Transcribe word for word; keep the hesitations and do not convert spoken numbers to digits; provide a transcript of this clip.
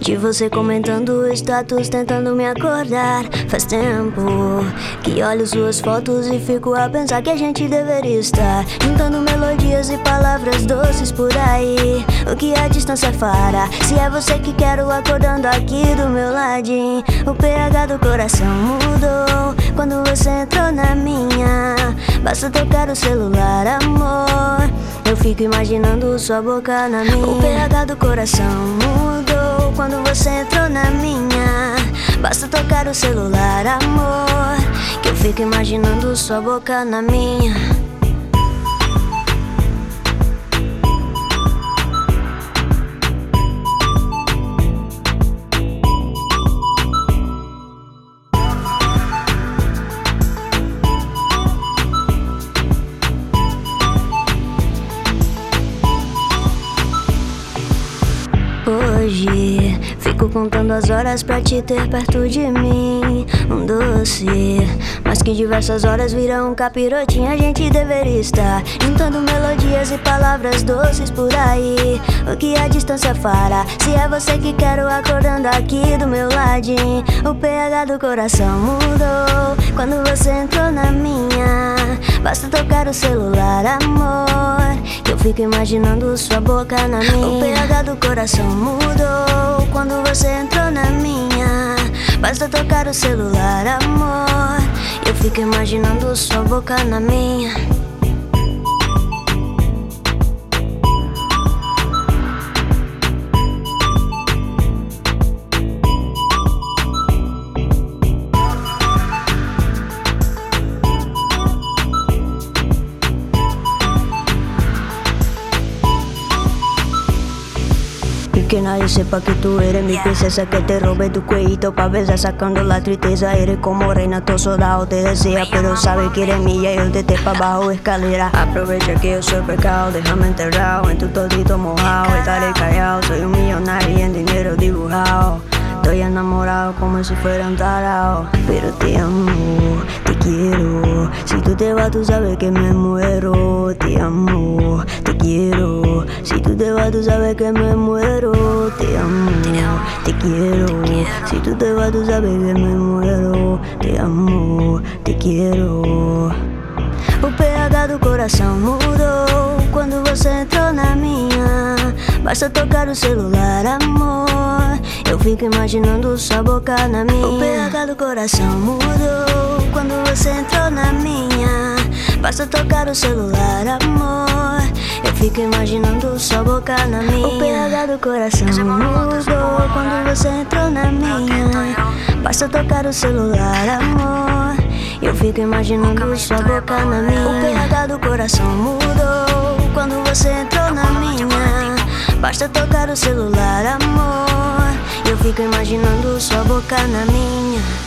De você comentando o status, tentando me acordar. Faz tempo que olho suas fotos e fico a pensar que a gente deveria estar juntando melodias e palavras doces por aí. O que a distância fará? Se é você que quero acordando aqui do meu ladinho. O pH do coração mudou quando você entrou na minha. Basta tocar o celular, amor. Eu fico imaginando sua boca na minha. O pH do coração mudou quando você entrou na minha. Basta tocar o celular, amor, que eu fico imaginando sua boca na minha. Hoje fico contando as horas pra te ter perto de mim. Um doce, mas que diversas horas viram um capirotinho. A gente deveria estar juntando melodias e palavras doces por aí. O que a distância fará? Se é você que quero acordando aqui do meu ladinho. O pH do coração mudou quando você entrou na minha. Basta tocar o celular, amor, que eu fico imaginando sua boca na minha. O pH do coração mudou quando você entrou na minha. Basta tocar o celular, amor, eu fico imaginando sua boca na minha. Que nadie sepa que tú eres mi princesa, que te robe tu cuellito pa' besar sacando la tristeza. Eres como reina, todo soldado te desea, pero sabe que eres mía y yo te te pa' bajo escalera. Aprovecha que yo soy pecado, déjame enterrado en tu todito mojado. Estaré callado, soy un millonario y en dinero dibujado. Estoy enamorado como si fuera un tarao. Pero te amo, te quiero. Si tú te vas tú sabes que me muero. Te amo, te quiero. Si tú te vas tú sabes que me muero. Te amo, te quiero. Si tú te vas tú sabes que me muero. Te amo, te quiero. O pH do coração mudou quando você entrou na minha. Basta tocar o celular, amor, eu fico imaginando sua boca na minha. O pH do coração mudou quando você entrou na minha. Basta tocar o celular, amor, eu fico imaginando sua boca na minha. O pH do coração mudou quando você entrou na minha. Basta tocar o celular, amor, eu fico imaginando sua boca na minha. O pH do coração mudou quando você entrou na minha. Basta tocar o celular, amor, eu fico imaginando sua boca na minha.